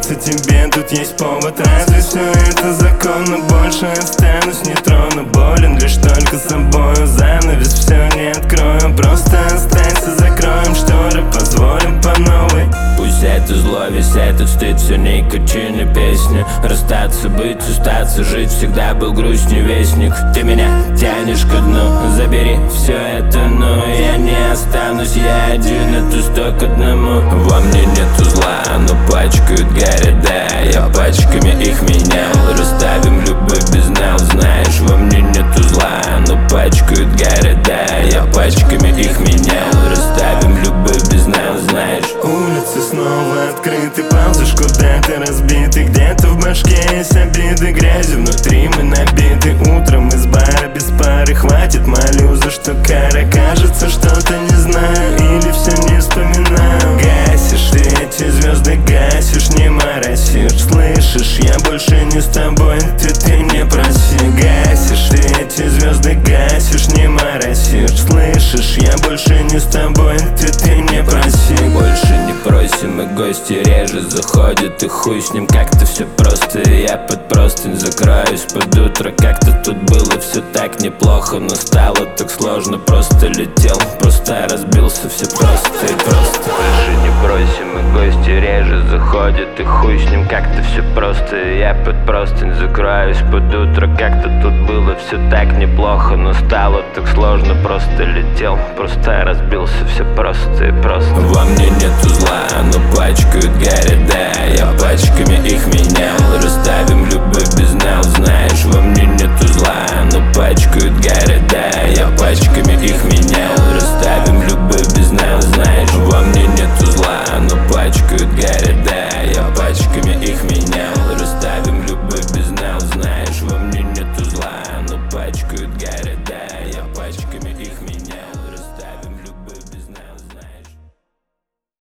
если тебе тут есть повод. Разве все это законно? Больше останусь, не трону. Болен лишь только собою, занавес все не открою. Просто останься, закроем шторы, позволим по новой. Пусть это зло, весь этот стыд, все никотины песни. Расстаться, быть, устаться, жить, всегда был грустней вестник. Ты меня тянешь ко дну, забери все это, но я не останусь, я один, это 100 к 1. Во мне нету зла, но пачкают города, я пачками их менял. Расставим любовь без нал, знаешь, во мне нету зла, но пачкают города, я пачками их менял. Расставим любовь без нал, знаешь. Улицы снова открыты, ползешь куда-то разбитый. Где-то в башке есть обиды, грязью внутри мы набиты. Утром из бара без пары, хватит, молю за что кара. Кажется, что-то не знаю или все не вспоминаю. Гасишь ты эти звезды, гасишь, не моросишь. Слышишь, я больше не с тобой, ты не проси. Гасишь ты эти звезды, гасишь, не моросишь. Слышишь, я больше не с тобой, ты не проси. Больше не просим, и гости реже заходят, и хуй с ним, как-то все просто. Я под простынь закроюсь под утро, как-то тут было все так неплохо, но стало так сложно. Просто летел, просто разбился, все просто и просто. Больше не просим, и гости реже заходят, и хуй с ним, как-то все просто. Я под простынь закроюсь под утро, как-то тут было все так неплохо, но стало так сложно. Просто летел, просто разбился, все просто и просто. Во мне нету зла, но пачкают города, я пачками их менял. Расставим любовь без нал, знаешь, во мне нету зла,